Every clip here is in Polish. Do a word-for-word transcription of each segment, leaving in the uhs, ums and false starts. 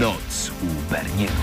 Noc u Berniego.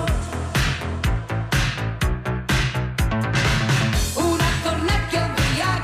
Una cornecchia ubriaca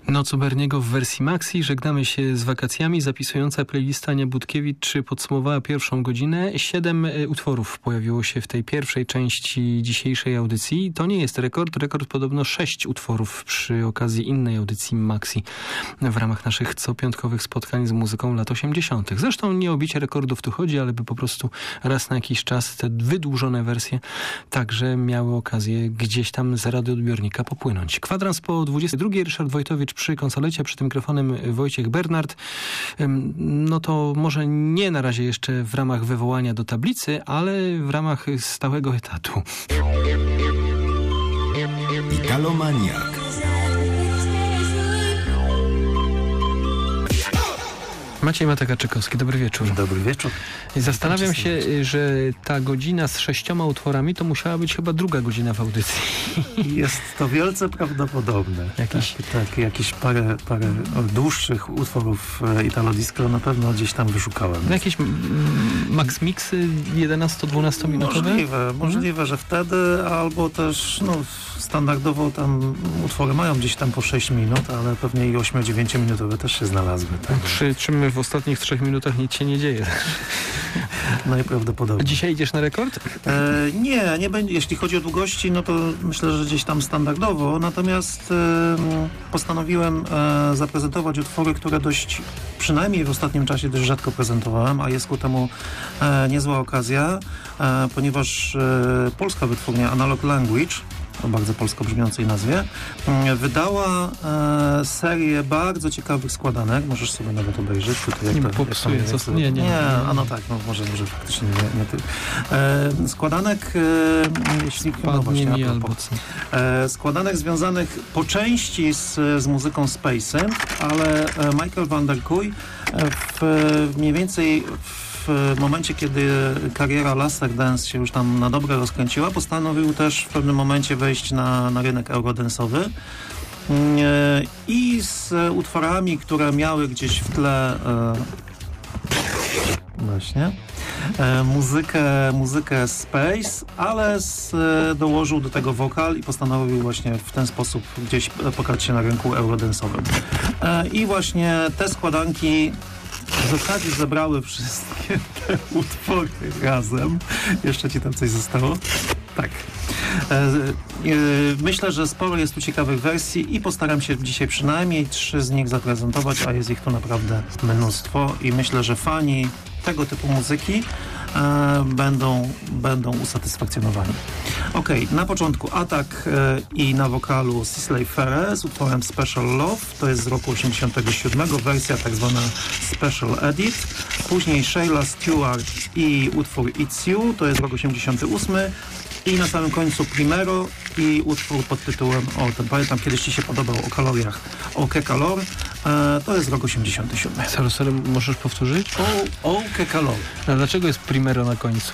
Noc u Berniego w wersji maxi. Żegnamy się z wakacjami. Zapisująca playlista Ania Budkiewicz podsumowała pierwszą godzinę. Siedem utworów pojawiło się w tej pierwszej części dzisiejszej audycji. To nie jest rekord. Rekord podobno sześć utworów przy okazji innej audycji maxi w ramach naszych copiątkowych spotkań z muzyką lat osiemdziesiątych. Zresztą nie o bicie rekordów tu chodzi, ale by po prostu raz na jakiś czas te wydłużone wersje także miały okazję gdzieś tam z radioodbiornika popłynąć. Kwadrans po dwudziestej drugiej. Ryszard Wojtowicz przy konsolecie, przy tym mikrofonem Wojciech Bernard. No to może nie na razie jeszcze w ramach wywołania do tablicy, ale w ramach stałego etatu. Italomaniak. Maciej Mateka-Czykowski, dobry wieczór. Dobry wieczór. Zastanawiam się, że ta godzina z sześcioma utworami to musiała być chyba druga godzina w audycji. Jest to wielce prawdopodobne. Jakiś... Tak, tak, jakieś parę, parę dłuższych utworów Italo Disco na pewno gdzieś tam wyszukałem. No jakieś max mixy jedenasto-dwunastominutowe? Możliwe, możliwe, hmm? że wtedy, albo też no, standardowo tam utwory mają gdzieś tam po sześć minut, ale pewnie i osiem-dziewięciominutowe też się znalazły. Tak? Przy czym w ostatnich trzech minutach nic się nie dzieje. Najprawdopodobniej. Dzisiaj idziesz na rekord? E, nie, nie będzie. Jeśli chodzi o długości, no to myślę, że gdzieś tam standardowo. Natomiast e, postanowiłem e, zaprezentować utwory, które dość, przynajmniej w ostatnim czasie dość rzadko prezentowałem, a jest ku temu e, niezła okazja, e, ponieważ e, polska wytwórnia Analog Language, o bardzo polsko brzmiącej nazwie, wydała e, serię bardzo ciekawych składanek. Możesz sobie nawet obejrzeć. Tutaj jak nie to, popsuję. jak to, co, nie, nie, nie, a no tak, no może, może faktycznie nie, nie ty. E, składanek e, jeśli no właśnie, mi a albo propos, e, składanek związanych po części z, z muzyką Space'em, ale Michael van der Kuy w mniej więcej w w momencie, kiedy kariera Laser Dance się już tam na dobre rozkręciła, postanowił też w pewnym momencie wejść na, na rynek eurodance'owy i z utworami, które miały gdzieś w tle e, właśnie e, muzykę, muzykę Space, ale z, dołożył do tego wokal i postanowił właśnie w ten sposób gdzieś pokazać się na rynku eurodance'owym. E, I właśnie te składanki w zasadzie zebrały wszystkie te utwory razem. Jeszcze ci tam coś zostało? Tak. E, e, myślę, że sporo jest tu ciekawych wersji i postaram się dzisiaj przynajmniej trzy z nich zaprezentować, a jest ich tu naprawdę mnóstwo i myślę, że fani tego typu muzyki e, będą, będą usatysfakcjonowani. Ok, na początku Atak e, i na wokalu Sisley Ferre z utworem Special Love, to jest z roku osiemdziesiątego siódmego, wersja tak zwana Special Edit. Później Sheila Stewart i utwór It's You, to jest rok osiemdziesiąty ósmy. I na samym końcu Primero i utwór pod tytułem, o ten pamiętam, kiedyś ci się podobał, o kaloriach, o Que Calor, e, to jest rok osiemdziesiąty siódmy. Sorry, sorry, możesz powtórzyć? O, o Que Calor. A dlaczego jest Primero na końcu?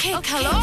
Okay, calor.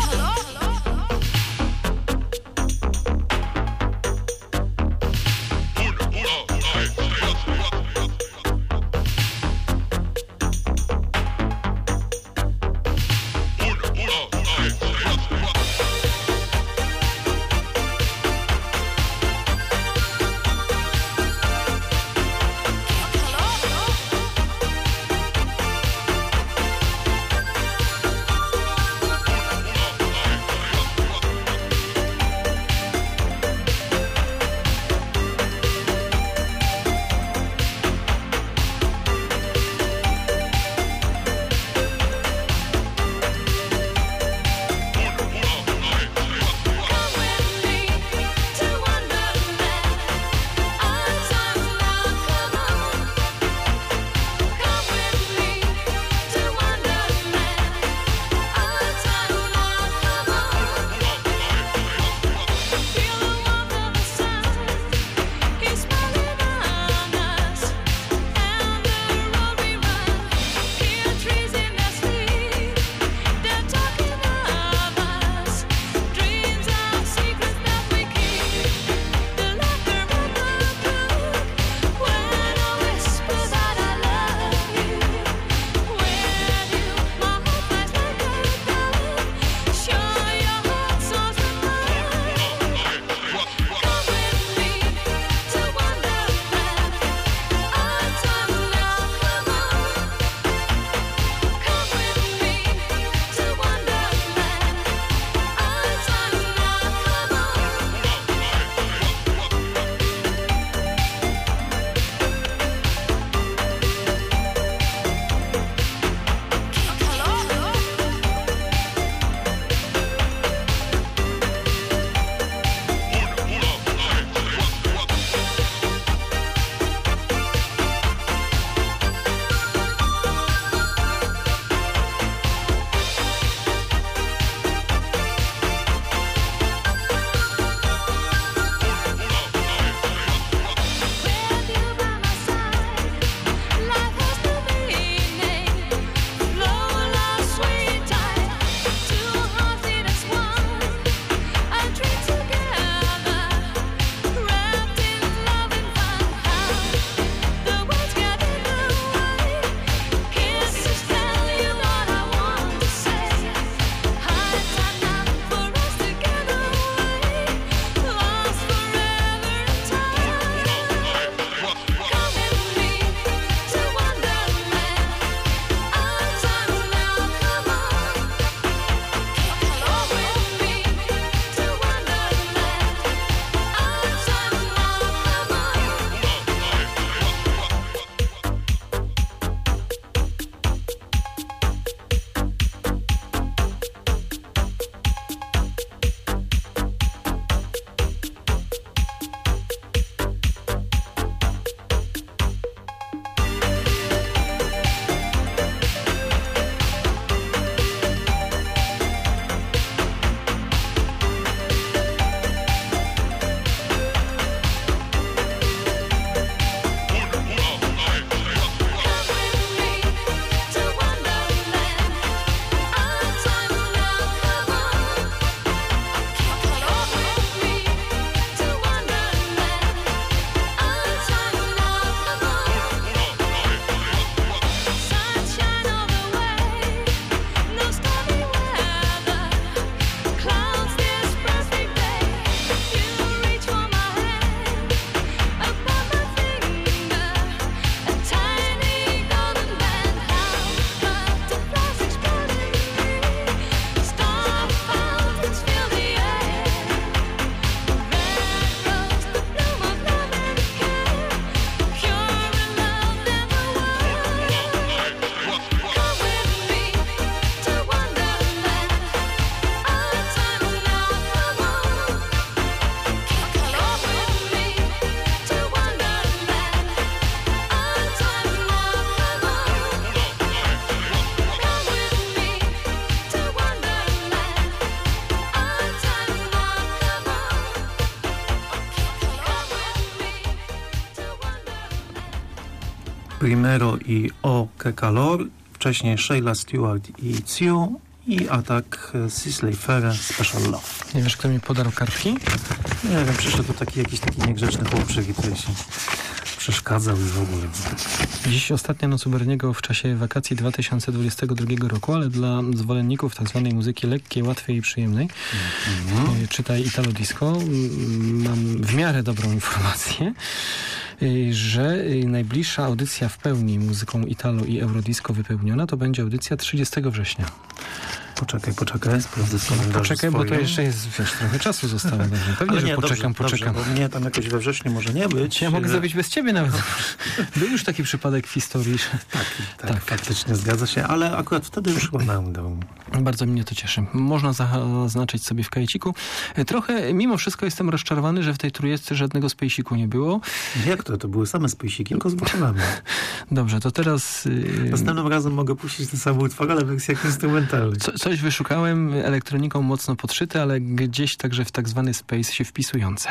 Primero i O Que Calor, wcześniej Sheila Stewart i Ciu i Atak Sisley Ferre Special Love. Nie wiesz, kto mi podarł kartki? Nie wiem, przyszedł tu taki jakiś taki niegrzeczny chłopczyk i tutaj się przeszkadzał i w ogóle. Dziś ostatnia noc u Berniego w czasie wakacji dwa tysiące dwudziestego drugiego roku, ale dla zwolenników tak zwanej muzyki lekkiej, łatwej i przyjemnej, mm-hmm. czytaj Italo Disco, mam w miarę dobrą informację, że najbliższa audycja w pełni muzyką Italo i Eurodisco wypełniona to będzie audycja trzydziestego września. Poczekaj, poczekaj, sprawdzę z kalendarza Poczekaj, swoim. bo to jeszcze jest, wiesz, trochę czasu zostało. Pewnie, Ale że nie, poczekam, dobrze, poczekam. Dobrze, bo mnie tam jakoś we wrześniu może nie być. Ja mogę zrobić bez ciebie nawet. Był już taki przypadek w historii. Że... Tak, tak, tak, faktycznie zgadza się, ale akurat wtedy już chyba będę. Bardzo mnie to cieszy. Można zaznaczyć sobie w kajeciku. Trochę, mimo wszystko jestem rozczarowany, że w tej trójeczce żadnego spejsiku nie było. Jak to? To były same spejsiki, tylko z wokalami. Dobrze, to teraz... Następnym razem mogę puścić ten sam utwór, ale w wersji instrumentalnej. Co, coś wyszukałem, elektroniką mocno podszyte, ale gdzieś także w tak zwany space się wpisujące.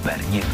Berniego.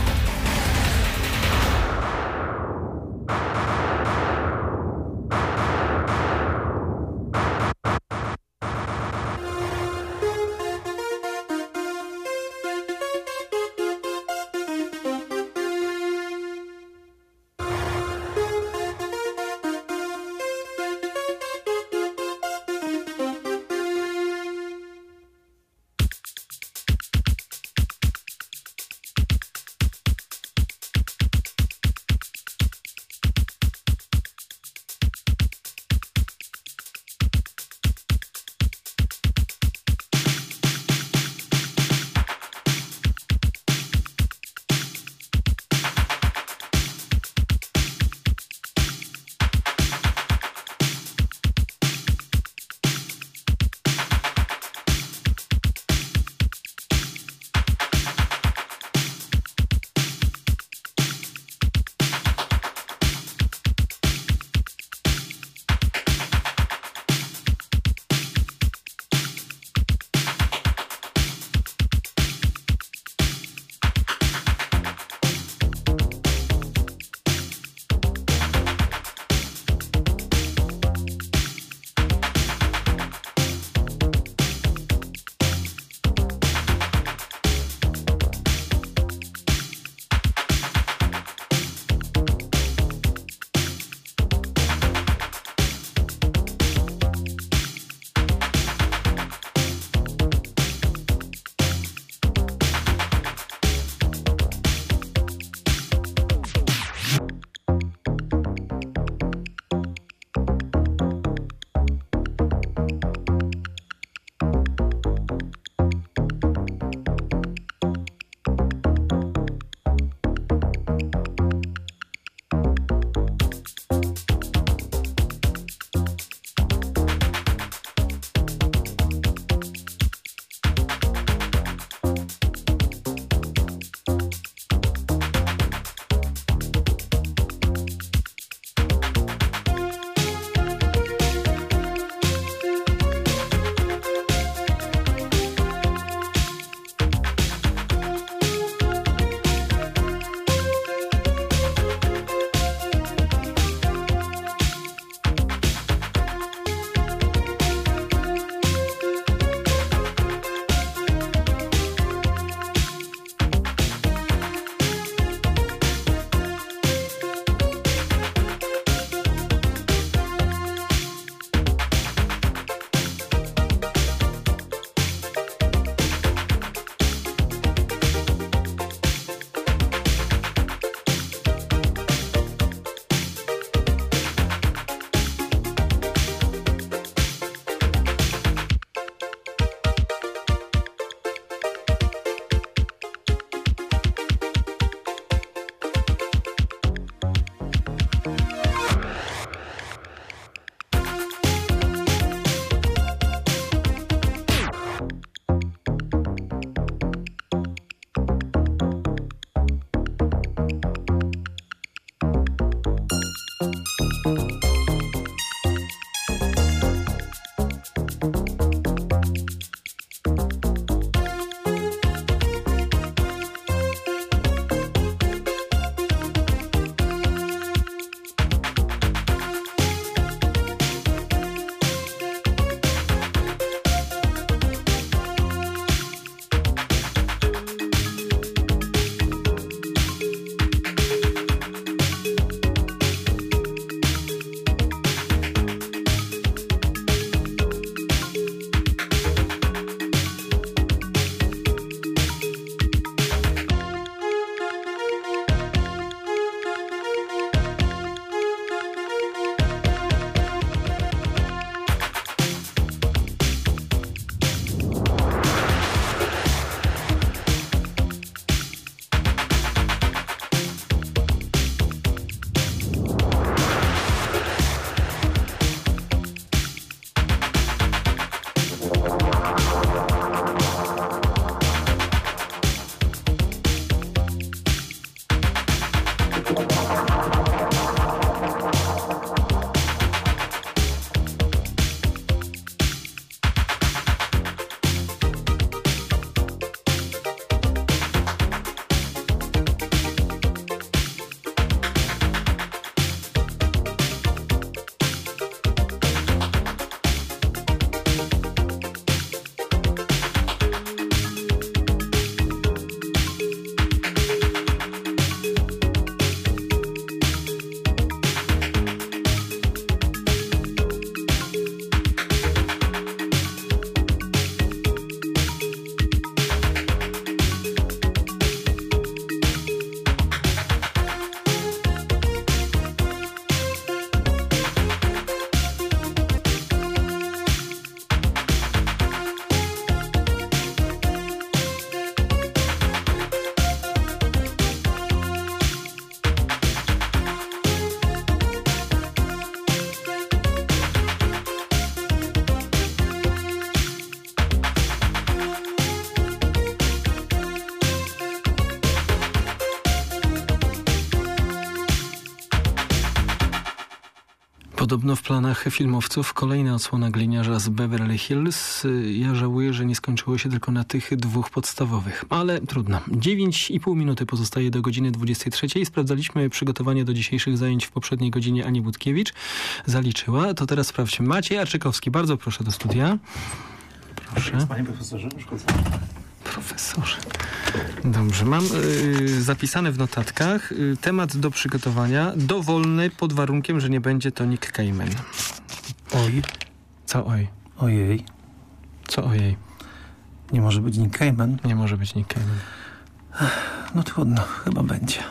Podobno w planach filmowców kolejna odsłona Gliniarza z Beverly Hills. Ja żałuję, że nie skończyło się tylko na tych dwóch podstawowych, ale trudno. dziewięć i pół minuty pozostaje do godziny dwudziestej trzeciej. Sprawdzaliśmy przygotowanie do dzisiejszych zajęć w poprzedniej godzinie. Ani Budkiewicz zaliczyła. To teraz sprawdźmy. Maciej Arczykowski, bardzo proszę do studia. Proszę. Panie profesorze, Profesorze. Dobrze, mam y, zapisane w notatkach y, temat do przygotowania dowolny pod warunkiem, że nie będzie to Nick Cayman. Oj. Co oj? Ojej. Co ojej? Nie może być Nick Cayman? Nie może być Nick Cayman. No trudno, chyba będzie.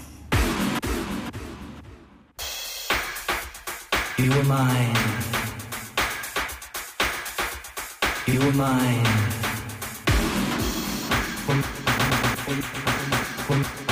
You were mine. You were mine. When, when, when,